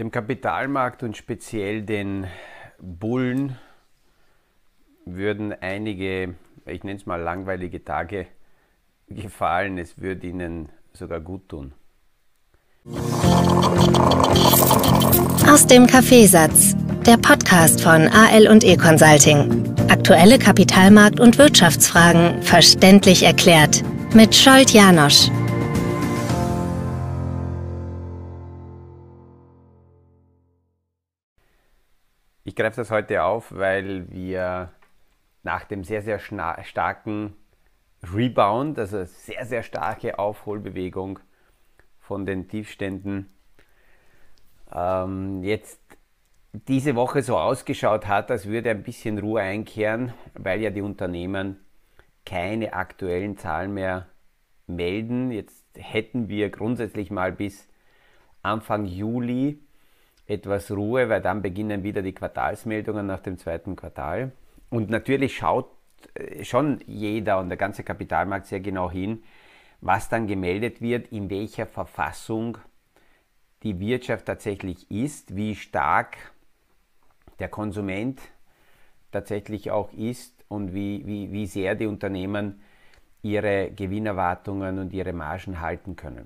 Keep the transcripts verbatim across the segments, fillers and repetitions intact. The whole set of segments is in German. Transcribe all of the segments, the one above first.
Dem Kapitalmarkt und speziell den Bullen würden einige, ich nenne es mal langweilige Tage gefallen. Es würde ihnen sogar gut tun. Aus dem Kaffeesatz, der Podcast von A L und E Consulting. Aktuelle Kapitalmarkt- und Wirtschaftsfragen verständlich erklärt mit Scholt Janosch. Ich greife das heute auf, weil wir nach dem sehr, sehr starken Rebound, also sehr, sehr starke Aufholbewegung von den Tiefständen, ähm, jetzt diese Woche so ausgeschaut hat, als würde ein bisschen Ruhe einkehren, weil ja die Unternehmen keine aktuellen Zahlen mehr melden. Jetzt hätten wir grundsätzlich mal bis Anfang Juli etwas Ruhe, weil dann beginnen wieder die Quartalsmeldungen nach dem zweiten Quartal. Und natürlich schaut schon jeder und der ganze Kapitalmarkt sehr genau hin, was dann gemeldet wird, in welcher Verfassung die Wirtschaft tatsächlich ist, wie stark der Konsument tatsächlich auch ist und wie, wie, wie sehr die Unternehmen ihre Gewinnerwartungen und ihre Margen halten können.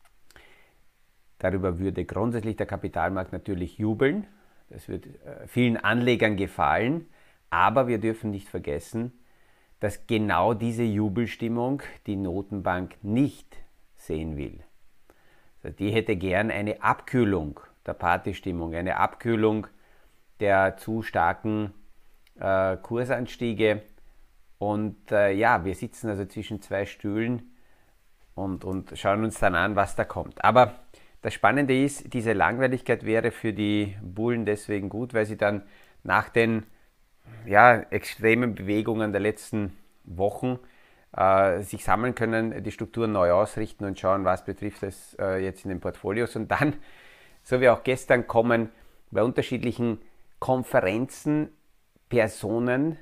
Darüber würde grundsätzlich der Kapitalmarkt natürlich jubeln. Das wird vielen Anlegern gefallen. Aber wir dürfen nicht vergessen, dass genau diese Jubelstimmung die Notenbank nicht sehen will. Also die hätte gern eine Abkühlung der Partystimmung, eine Abkühlung der zu starken äh, Kursanstiege. Und äh, ja, wir sitzen also zwischen zwei Stühlen und, und schauen uns dann an, was da kommt. Aber das Spannende ist, diese Langweiligkeit wäre für die Bullen deswegen gut, weil sie dann nach den ja, extremen Bewegungen der letzten Wochen äh, sich sammeln können, die Strukturen neu ausrichten und schauen, was betrifft es äh, jetzt in den Portfolios. Und dann, so wie auch gestern, kommen bei unterschiedlichen Konferenzen Personen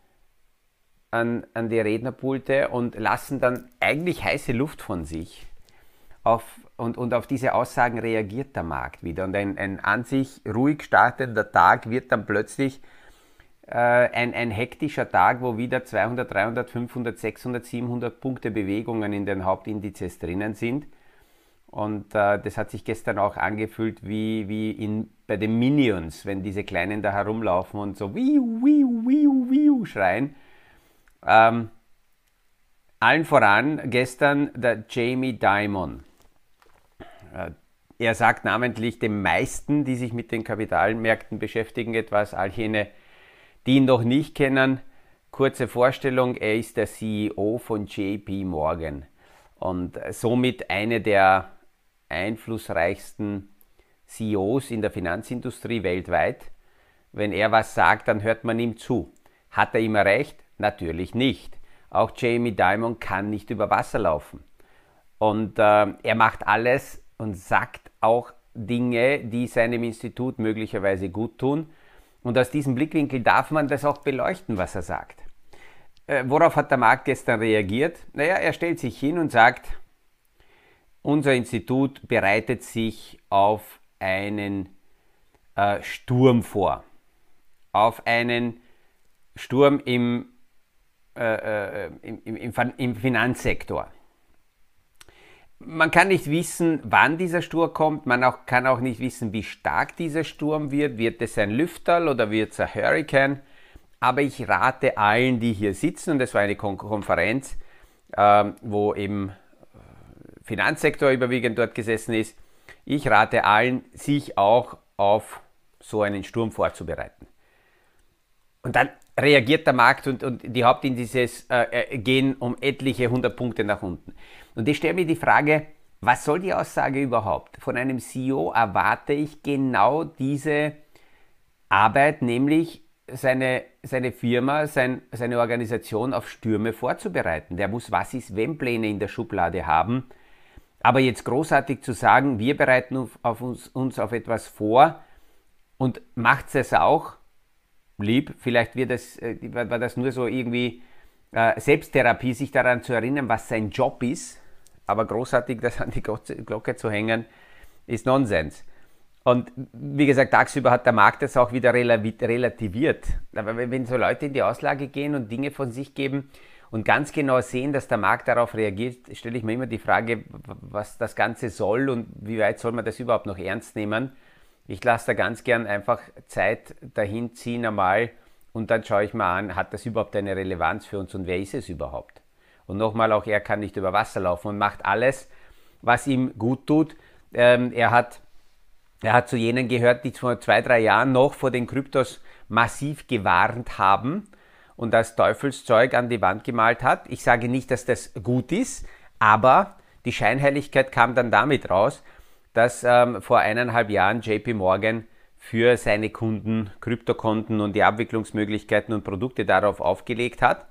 an, an die Rednerpulte und lassen dann eigentlich heiße Luft von sich. Auf, und, und auf diese Aussagen reagiert der Markt wieder. Und ein, ein an sich ruhig startender Tag wird dann plötzlich äh, ein, ein hektischer Tag, wo wieder zweihundert, dreihundert, fünfhundert, sechshundert, siebenhundert Punkte Bewegungen in den Hauptindizes drinnen sind. Und äh, das hat sich gestern auch angefühlt wie, wie in, bei den Minions, wenn diese Kleinen da herumlaufen und so wiu, wiu, wiu, wiu schreien. Ähm, allen voran gestern der Jamie Dimon. Er sagt namentlich den meisten, die sich mit den Kapitalmärkten beschäftigen, etwas. All jene, die ihn noch nicht kennen, kurze Vorstellung, er ist der C E O von J P Morgan und somit eine der einflussreichsten C E Os in der Finanzindustrie weltweit. Wenn er was sagt, dann hört man ihm zu. Hat er immer recht? Natürlich nicht. Auch Jamie Dimon kann nicht über Wasser laufen. Und äh, er macht alles und sagt auch Dinge, die seinem Institut möglicherweise gut tun. Und aus diesem Blickwinkel darf man das auch beleuchten, was er sagt. Äh, worauf hat der Markt gestern reagiert? Naja, er stellt sich hin und sagt, unser Institut bereitet sich auf einen äh, Sturm vor. Auf einen Sturm im, äh, äh, im, im, im Finanzsektor. Man kann nicht wissen, wann dieser Sturm kommt, man auch, kann auch nicht wissen, wie stark dieser Sturm wird. Wird es ein Lüfterl oder wird es ein Hurricane? Aber ich rate allen, die hier sitzen, und das war eine Kon Konferenz, äh, wo eben Finanzsektor überwiegend dort gesessen ist, ich rate allen, sich auch auf so einen Sturm vorzubereiten. Und dann reagiert der Markt und, und die Hauptindizes äh, gehen um etliche hundert Punkte nach unten. Und ich stelle mir die Frage, was soll die Aussage überhaupt? Von einem C E O erwarte ich genau diese Arbeit, nämlich seine, seine Firma, sein, seine Organisation auf Stürme vorzubereiten. Der muss Was-ist-wenn-Pläne in der Schublade haben. Aber jetzt großartig zu sagen, wir bereiten auf uns, uns auf etwas vor und macht es auch, lieb, vielleicht wird das, war das nur so irgendwie äh, Selbsttherapie, sich daran zu erinnern, was sein Job ist, aber großartig das an die Glocke zu hängen, ist Nonsens. Und wie gesagt, tagsüber hat der Markt das auch wieder relativiert. Aber wenn so Leute in die Auslage gehen und Dinge von sich geben und ganz genau sehen, dass der Markt darauf reagiert, stelle ich mir immer die Frage, was das Ganze soll und wie weit soll man das überhaupt noch ernst nehmen. Ich lasse da ganz gern einfach Zeit dahin ziehen einmal und dann schaue ich mal an, hat das überhaupt eine Relevanz für uns und wer ist es überhaupt? Und nochmal, auch er kann nicht über Wasser laufen und macht alles, was ihm gut tut. Ähm, er hat Er hat zu jenen gehört, die vor zwei, drei Jahren noch vor den Kryptos massiv gewarnt haben und das Teufelszeug an die Wand gemalt hat. Ich sage nicht, dass das gut ist, aber die Scheinheiligkeit kam dann damit raus, dass ähm, vor eineinhalb Jahren J P Morgan für seine Kunden Kryptokonten und die Abwicklungsmöglichkeiten und Produkte darauf aufgelegt hat.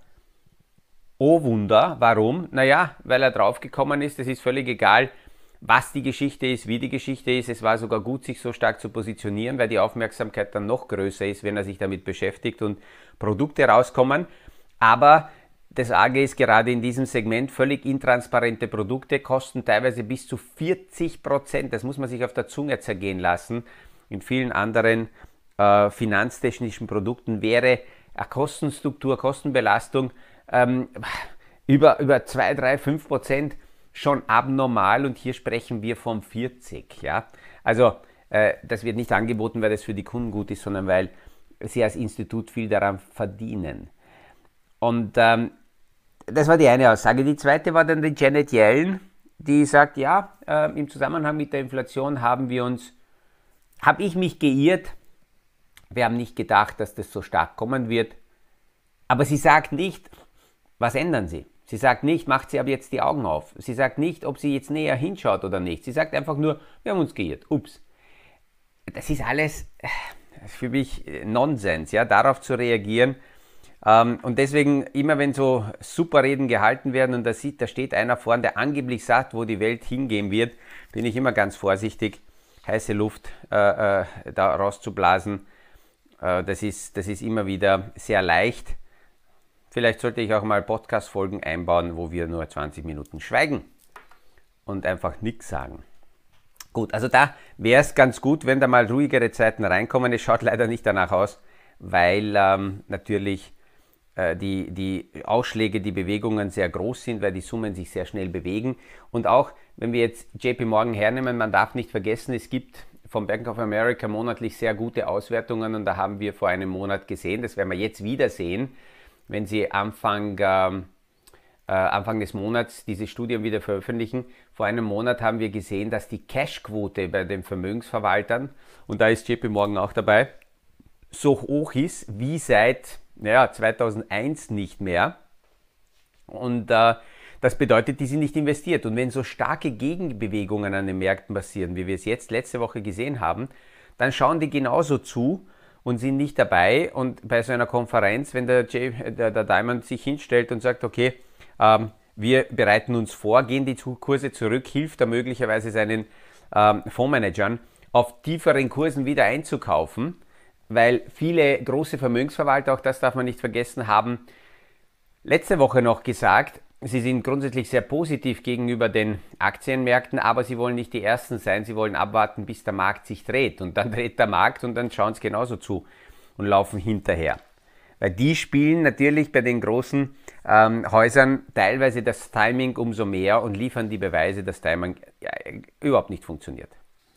Oh Wunder, warum? Naja, weil er draufgekommen ist, es ist völlig egal, was die Geschichte ist, wie die Geschichte ist. Es war sogar gut, sich so stark zu positionieren, weil die Aufmerksamkeit dann noch größer ist, wenn er sich damit beschäftigt und Produkte rauskommen. Aber das Arge ist gerade in diesem Segment, völlig intransparente Produkte kosten teilweise bis zu vierzig Prozent. Das muss man sich auf der Zunge zergehen lassen. In vielen anderen äh, finanztechnischen Produkten wäre eine Kostenstruktur, Kostenbelastung ähm, über, über zwei, drei, fünf Prozent schon abnormal und hier sprechen wir von vierzig. Ja? Also äh, das wird nicht angeboten, weil das für die Kunden gut ist, sondern weil sie als Institut viel daran verdienen. Und ähm, das war die eine Aussage. Die zweite war dann die Janet Yellen, die sagt, ja, äh, im Zusammenhang mit der Inflation haben wir uns, habe ich mich geirrt. Wir haben nicht gedacht, dass das so stark kommen wird. Aber sie sagt nicht, was ändern Sie? Sie sagt nicht, macht sie ab jetzt die Augen auf. Sie sagt nicht, ob sie jetzt näher hinschaut oder nicht. Sie sagt einfach nur, wir haben uns geirrt. Ups. Das ist alles für mich Nonsens, ja, darauf zu reagieren. Und deswegen, immer wenn so super Reden gehalten werden und da sieht, da steht einer vorne, der angeblich sagt, wo die Welt hingehen wird, bin ich immer ganz vorsichtig, heiße Luft äh, äh, da rauszublasen. Äh, das ist, das ist immer wieder sehr leicht. Vielleicht sollte ich auch mal Podcast-Folgen einbauen, wo wir nur zwanzig Minuten schweigen und einfach nichts sagen. Gut, also da wäre es ganz gut, wenn da mal ruhigere Zeiten reinkommen. Es schaut leider nicht danach aus, weil ähm, natürlich äh, die, die Ausschläge, die Bewegungen sehr groß sind, weil die Summen sich sehr schnell bewegen. Und auch, wenn wir jetzt J P Morgan hernehmen, man darf nicht vergessen, es gibt vom Bank of America monatlich sehr gute Auswertungen und da haben wir vor einem Monat gesehen, das werden wir jetzt wieder sehen, wenn Sie Anfang, äh, Anfang des Monats diese Studien wieder veröffentlichen. Vor einem Monat haben wir gesehen, dass die Cashquote bei den Vermögensverwaltern, und da ist J P Morgan auch dabei, so hoch ist wie seit naja, zweitausendeins nicht mehr. Und äh, das bedeutet, die sind nicht investiert. Und wenn so starke Gegenbewegungen an den Märkten passieren, wie wir es jetzt letzte Woche gesehen haben, dann schauen die genauso zu und sind nicht dabei. Und bei so einer Konferenz, wenn der, J, der, der Diamond sich hinstellt und sagt, okay, ähm, wir bereiten uns vor, gehen die Kurse zurück, hilft er möglicherweise seinen ähm, Fondsmanagern auf tieferen Kursen wieder einzukaufen, weil viele große Vermögensverwalter, auch das darf man nicht vergessen, haben letzte Woche noch gesagt, sie sind grundsätzlich sehr positiv gegenüber den Aktienmärkten, aber sie wollen nicht die Ersten sein, sie wollen abwarten, bis der Markt sich dreht. Und dann dreht der Markt und dann schauen sie genauso zu und laufen hinterher. Weil die spielen natürlich bei den großen ähm, Häusern teilweise das Timing umso mehr und liefern die Beweise, dass Timing ja, überhaupt nicht funktioniert.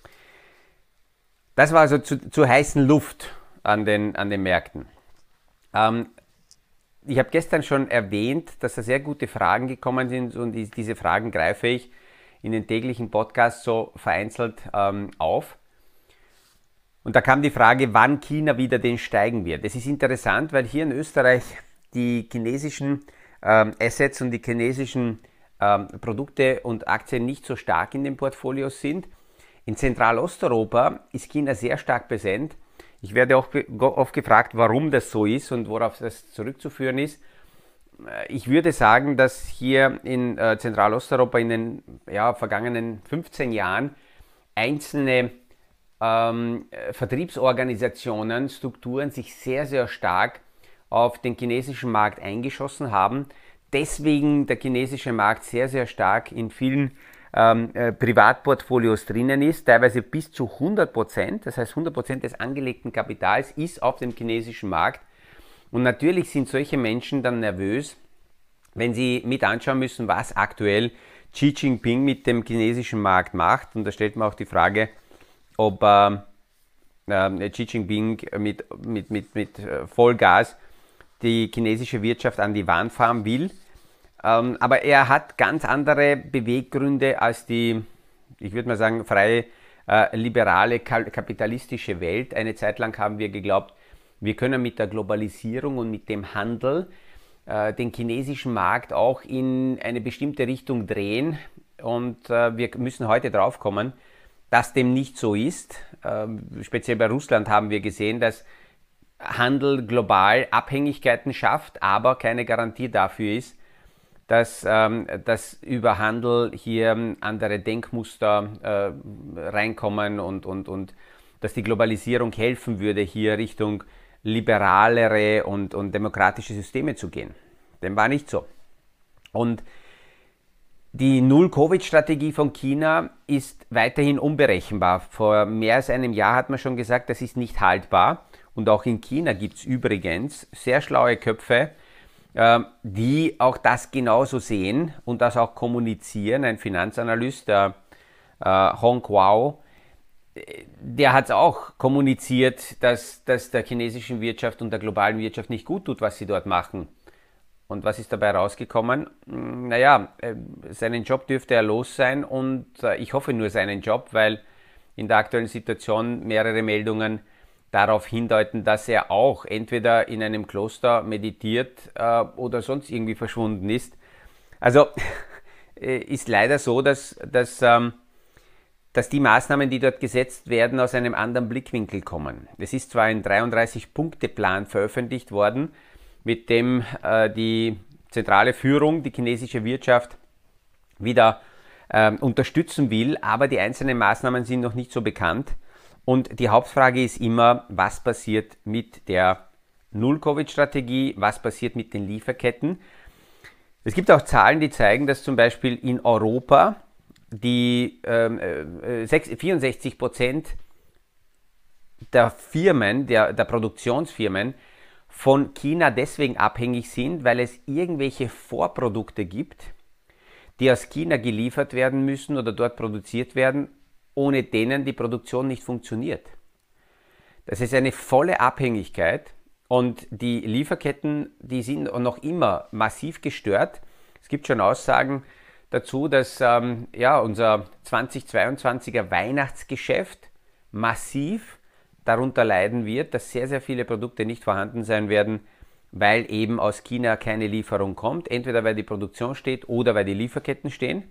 Das war also zu, zu heißen Luft an den, an den Märkten. Ähm, Ich habe gestern schon erwähnt, dass da sehr gute Fragen gekommen sind und diese Fragen greife ich in den täglichen Podcasts so vereinzelt ähm, auf. Und da kam die Frage, wann China wieder den steigen wird. Das ist interessant, weil hier in Österreich die chinesischen ähm, Assets und die chinesischen ähm, Produkte und Aktien nicht so stark in den Portfolios sind. In Zentralosteuropa ist China sehr stark präsent. Ich werde auch oft gefragt, warum das so ist und worauf das zurückzuführen ist. Ich würde sagen, dass hier in äh, Zentralosteuropa in den ja, vergangenen fünfzehn Jahren einzelne ähm, Vertriebsorganisationen, Strukturen sich sehr, sehr stark auf den chinesischen Markt eingeschossen haben. Deswegen der chinesische Markt sehr, sehr stark in vielen ähm, äh, Privatportfolios drinnen ist, teilweise bis zu hundert Prozent. Das heißt, hundert Prozent des angelegten Kapitals ist auf dem chinesischen Markt. Und natürlich sind solche Menschen dann nervös, wenn sie mit anschauen müssen, was aktuell Xi Jinping mit dem chinesischen Markt macht. Und da stellt man auch die Frage, ob äh, äh, Xi Jinping mit, mit, mit, mit Vollgas die chinesische Wirtschaft an die Wand fahren will. Ähm, aber er hat ganz andere Beweggründe als die, ich würde mal sagen, freie, äh, liberale, kapitalistische Welt. Eine Zeit lang haben wir geglaubt, wir können mit der Globalisierung und mit dem Handel äh, den chinesischen Markt auch in eine bestimmte Richtung drehen. Und äh, wir müssen heute drauf kommen, dass dem nicht so ist. Ähm, speziell bei Russland haben wir gesehen, dass Handel global Abhängigkeiten schafft, aber keine Garantie dafür ist, dass, ähm, dass über Handel hier andere Denkmuster äh, reinkommen und, und, und dass die Globalisierung helfen würde, hier Richtung liberalere und, und demokratische Systeme zu gehen. Dem war nicht so. Und die Null-Covid-Strategie von China ist weiterhin unberechenbar. Vor mehr als einem Jahr hat man schon gesagt, das ist nicht haltbar. Und auch in China gibt es übrigens sehr schlaue Köpfe, die auch das genauso sehen und das auch kommunizieren. Ein Finanzanalyst, der äh, Hong Guo, der hat es auch kommuniziert, dass das der chinesischen Wirtschaft und der globalen Wirtschaft nicht gut tut, was sie dort machen. Und was ist dabei rausgekommen? Naja, seinen Job dürfte er los sein und ich hoffe nur seinen Job, weil in der aktuellen Situation mehrere Meldungen darauf hindeuten, dass er auch entweder in einem Kloster meditiert äh, oder sonst irgendwie verschwunden ist. Also äh, ist leider so, dass, dass, ähm, dass die Maßnahmen, die dort gesetzt werden, aus einem anderen Blickwinkel kommen. Es ist zwar ein dreiunddreißig-Punkte-Plan veröffentlicht worden, mit dem äh, die zentrale Führung, die chinesische Wirtschaft wieder äh, unterstützen will, aber die einzelnen Maßnahmen sind noch nicht so bekannt. Und die Hauptfrage ist immer, was passiert mit der Null-Covid-Strategie, was passiert mit den Lieferketten. Es gibt auch Zahlen, die zeigen, dass zum Beispiel in Europa die äh, vierundsechzig Prozent der Firmen, der, der Produktionsfirmen von China deswegen abhängig sind, weil es irgendwelche Vorprodukte gibt, die aus China geliefert werden müssen oder dort produziert werden, ohne denen die Produktion nicht funktioniert. Das ist eine volle Abhängigkeit und die Lieferketten, die sind noch immer massiv gestört. Es gibt schon Aussagen dazu, dass ähm, ja, unser zweitausendzweiundzwanziger Weihnachtsgeschäft massiv darunter leiden wird, dass sehr, sehr viele Produkte nicht vorhanden sein werden, weil eben aus China keine Lieferung kommt, entweder weil die Produktion steht oder weil die Lieferketten stehen.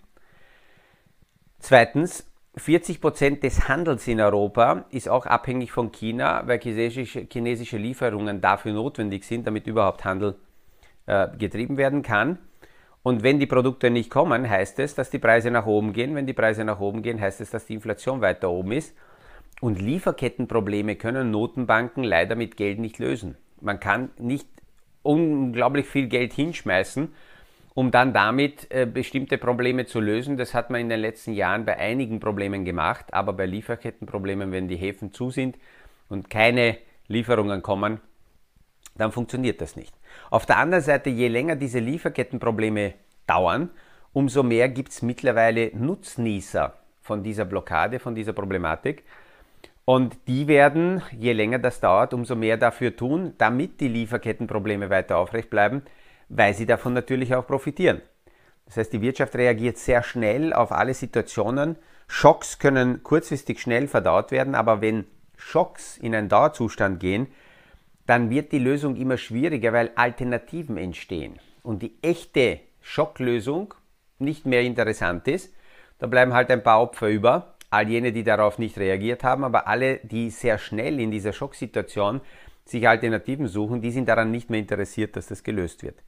Zweitens, vierzig Prozent des Handels in Europa ist auch abhängig von China, weil chinesische, chinesische Lieferungen dafür notwendig sind, damit überhaupt Handel äh, getrieben werden kann. Und wenn die Produkte nicht kommen, heißt es, dass die Preise nach oben gehen. Wenn die Preise nach oben gehen, heißt es, dass die Inflation weiter oben ist. Und Lieferkettenprobleme können Notenbanken leider mit Geld nicht lösen. Man kann nicht unglaublich viel Geld hinschmeißen, um dann damit äh, bestimmte Probleme zu lösen. Das hat man in den letzten Jahren bei einigen Problemen gemacht, aber bei Lieferkettenproblemen, wenn die Häfen zu sind und keine Lieferungen kommen, dann funktioniert das nicht. Auf der anderen Seite, je länger diese Lieferkettenprobleme dauern, umso mehr gibt es mittlerweile Nutznießer von dieser Blockade, von dieser Problematik. Und die werden, je länger das dauert, umso mehr dafür tun, damit die Lieferkettenprobleme weiter aufrecht bleiben, weil sie davon natürlich auch profitieren. Das heißt, die Wirtschaft reagiert sehr schnell auf alle Situationen. Schocks können kurzfristig schnell verdaut werden, aber wenn Schocks in einen Dauerzustand gehen, dann wird die Lösung immer schwieriger, weil Alternativen entstehen. Und die echte Schocklösung nicht mehr interessant ist. Da bleiben halt ein paar Opfer über, all jene, die darauf nicht reagiert haben, aber alle, die sehr schnell in dieser Schocksituation sich Alternativen suchen, die sind daran nicht mehr interessiert, dass das gelöst wird.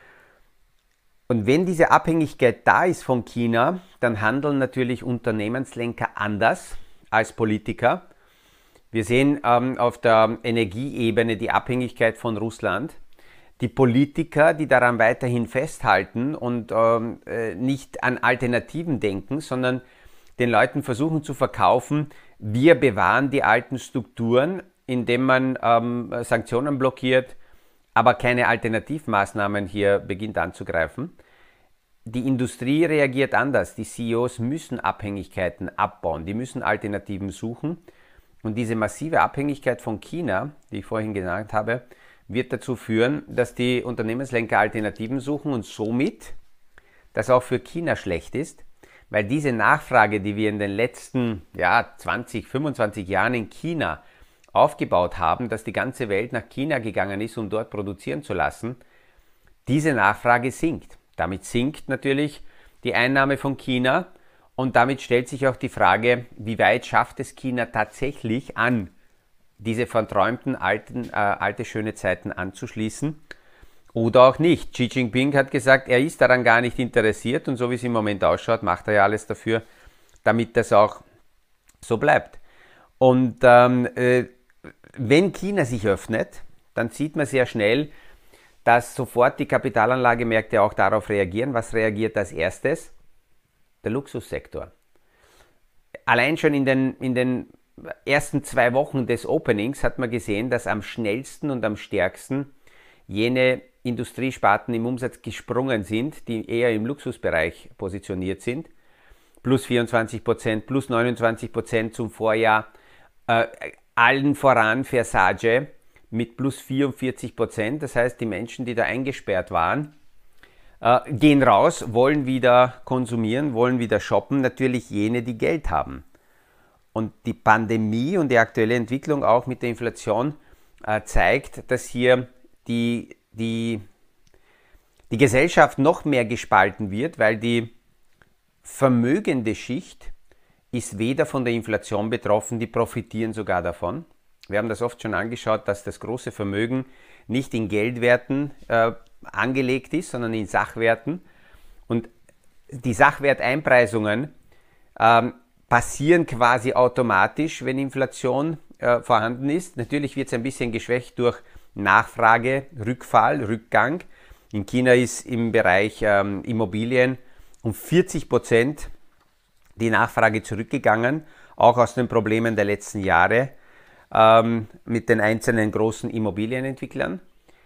Und wenn diese Abhängigkeit da ist von China, dann handeln natürlich Unternehmenslenker anders als Politiker. Wir sehen ähm, auf der Energieebene die Abhängigkeit von Russland. die Politiker, die daran weiterhin festhalten und ähm, äh, nicht an Alternativen denken, sondern den Leuten versuchen zu verkaufen, wir bewahren die alten Strukturen, indem man ähm, Sanktionen blockiert, aber keine Alternativmaßnahmen hier beginnt anzugreifen. Die Industrie reagiert anders. Die C E Os müssen Abhängigkeiten abbauen, die müssen Alternativen suchen. Und diese massive Abhängigkeit von China, die ich vorhin genannt habe, wird dazu führen, dass die Unternehmenslenker Alternativen suchen und somit das auch für China schlecht ist, weil diese Nachfrage, die wir in den letzten ja, zwanzig, fünfundzwanzig Jahren in China aufgebaut haben, dass die ganze Welt nach China gegangen ist, um dort produzieren zu lassen, diese Nachfrage sinkt. Damit sinkt natürlich die Einnahme von China und damit stellt sich auch die Frage, wie weit schafft es China tatsächlich an, diese verträumten alten, äh, alte schöne Zeiten anzuschließen oder auch nicht. Xi Jinping hat gesagt, er ist daran gar nicht interessiert und so wie es im Moment ausschaut, macht er ja alles dafür, damit das auch so bleibt. Und ähm, äh, wenn China sich öffnet, dann sieht man sehr schnell, dass sofort die Kapitalanlagemärkte auch darauf reagieren. Was reagiert als erstes? Der Luxussektor. Allein schon in den, in den ersten zwei Wochen des Openings hat man gesehen, dass am schnellsten und am stärksten jene Industriesparten im Umsatz gesprungen sind, die eher im Luxusbereich positioniert sind. Plus vierundzwanzig Prozent, plus neunundzwanzig Prozent zum Vorjahr. Äh, allen voran Versace mit plus vierundvierzig Prozent. Das heißt, die Menschen, die da eingesperrt waren, äh, gehen raus, wollen wieder konsumieren, wollen wieder shoppen. Natürlich jene, die Geld haben. Und die Pandemie und die aktuelle Entwicklung auch mit der Inflation äh, zeigt, dass hier die, die, die Gesellschaft noch mehr gespalten wird, weil die vermögende Schicht ist weder von der Inflation betroffen, die profitieren sogar davon. Wir haben das oft schon angeschaut, dass das große Vermögen nicht in Geldwerten äh, angelegt ist, sondern in Sachwerten. Und die Sachwerteinpreisungen ähm, passieren quasi automatisch, wenn Inflation äh, vorhanden ist. Natürlich wird es ein bisschen geschwächt durch Nachfrage, Rückfall, Rückgang. In China ist im Bereich ähm, Immobilien um vierzig Prozent die Nachfrage zurückgegangen, auch aus den Problemen der letzten Jahre ähm, mit den einzelnen großen Immobilienentwicklern.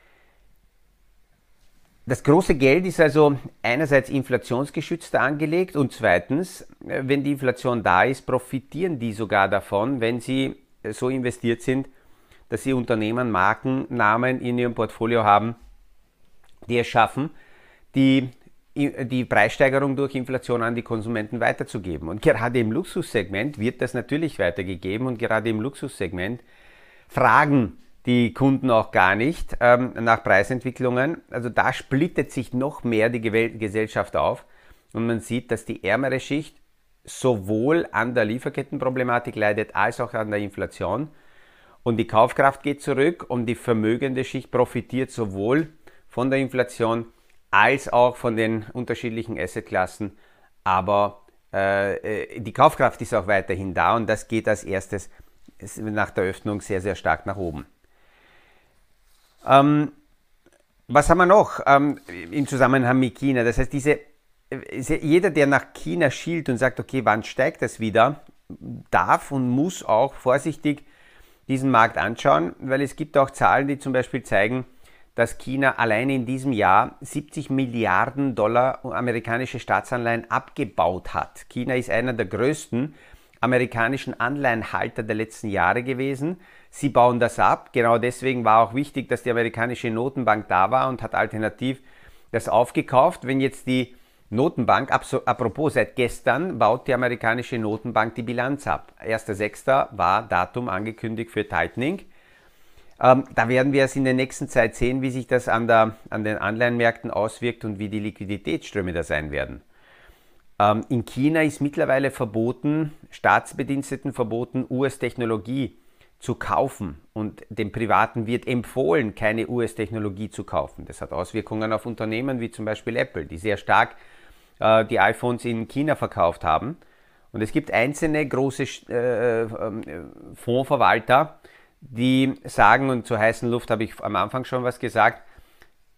Das große Geld ist also einerseits inflationsgeschützter angelegt und zweitens, wenn die Inflation da ist, profitieren die sogar davon, wenn sie so investiert sind, dass sie Unternehmen, Markennamen in ihrem Portfolio haben, die es schaffen, die, die Preissteigerung durch Inflation an die Konsumenten weiterzugeben. Und gerade im Luxussegment wird das natürlich weitergegeben und gerade im Luxussegment fragen die Kunden auch gar nicht ähm, nach Preisentwicklungen. Also da splittet sich noch mehr die Gesellschaft auf und man sieht, dass die ärmere Schicht sowohl an der Lieferkettenproblematik leidet als auch an der Inflation und die Kaufkraft geht zurück und die vermögende Schicht profitiert sowohl von der Inflation als auch von den unterschiedlichen Assetklassen, aber äh, die Kaufkraft ist auch weiterhin da und das geht als erstes nach der Öffnung sehr, sehr stark nach oben. Ähm, was haben wir noch ähm, im Zusammenhang mit China? Das heißt, diese, jeder, der nach China schielt und sagt, okay, wann steigt das wieder, darf und muss auch vorsichtig diesen Markt anschauen, weil es gibt auch Zahlen, die zum Beispiel zeigen, dass China allein in diesem Jahr siebzig Milliarden Dollar amerikanische Staatsanleihen abgebaut hat. China ist einer der größten amerikanischen Anleihenhalter der letzten Jahre gewesen. Sie bauen das ab. Genau deswegen war auch wichtig, dass die amerikanische Notenbank da war und hat alternativ das aufgekauft. Wenn jetzt die Notenbank, apropos seit gestern, baut die amerikanische Notenbank die Bilanz ab. erster sechster war Datum angekündigt für Tightening. Ähm, da werden wir es in der nächsten Zeit sehen, wie sich das an, der, an den Anleihenmärkten auswirkt und wie die Liquiditätsströme da sein werden. In China ist mittlerweile verboten, Staatsbediensteten verboten, U S-Technologie zu kaufen und dem Privaten wird empfohlen, keine U S-Technologie zu kaufen. Das hat Auswirkungen auf Unternehmen wie zum Beispiel Apple, die sehr stark äh, die iPhones in China verkauft haben. Und es gibt einzelne große äh, äh, Fondsverwalter, die sagen, und zur heißen Luft habe ich am Anfang schon was gesagt,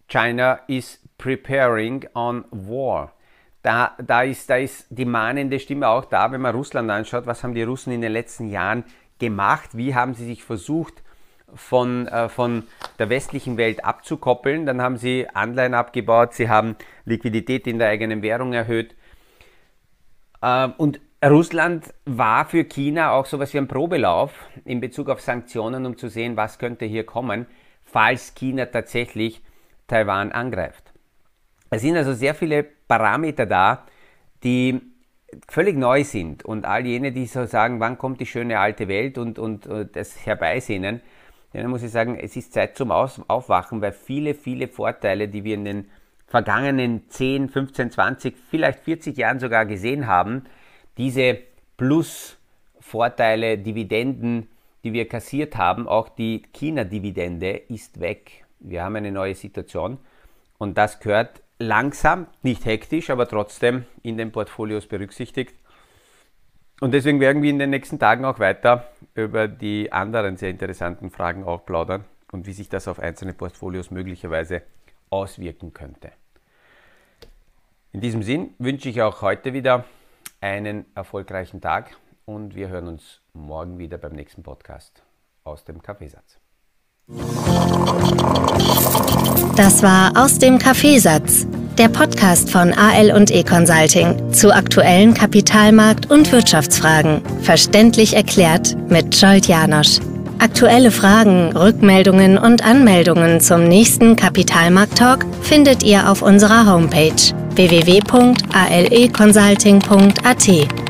China is preparing on war. Da, da, ist, da ist die mahnende Stimme auch da, wenn man Russland anschaut. Was haben die Russen in den letzten Jahren gemacht? Wie haben sie sich versucht, von, äh, von der westlichen Welt abzukoppeln? Dann haben sie Anleihen abgebaut, sie haben Liquidität in der eigenen Währung erhöht. Äh, und Russland war für China auch so etwas wie ein Probelauf in Bezug auf Sanktionen, um zu sehen, was könnte hier kommen, falls China tatsächlich Taiwan angreift. Es sind also sehr viele Parameter da, die völlig neu sind. Und all jene, die so sagen, wann kommt die schöne alte Welt und, und, und das herbeisehnen, dann muss ich sagen, es ist Zeit zum Aus Aufwachen, weil viele, viele Vorteile, die wir in den vergangenen zehn, fünfzehn, zwanzig, vielleicht vierzig Jahren sogar gesehen haben, diese Plus-Vorteile, Dividenden, die wir kassiert haben, auch die China-Dividende ist weg. Wir haben eine neue Situation und das gehört langsam, nicht hektisch, aber trotzdem in den Portfolios berücksichtigt. Und deswegen werden wir in den nächsten Tagen auch weiter über die anderen sehr interessanten Fragen auch plaudern und wie sich das auf einzelne Portfolios möglicherweise auswirken könnte. In diesem Sinn wünsche ich auch heute wieder einen erfolgreichen Tag und wir hören uns morgen wieder beim nächsten Podcast aus dem Kaffeesatz. Das war Aus dem Kaffeesatz, der Podcast von A L und E Consulting zu aktuellen Kapitalmarkt- und Wirtschaftsfragen. Verständlich erklärt mit Scholt Janosch. Aktuelle Fragen, Rückmeldungen und Anmeldungen zum nächsten Kapitalmarkt-Talk findet ihr auf unserer Homepage w w w punkt a l e consulting punkt a t.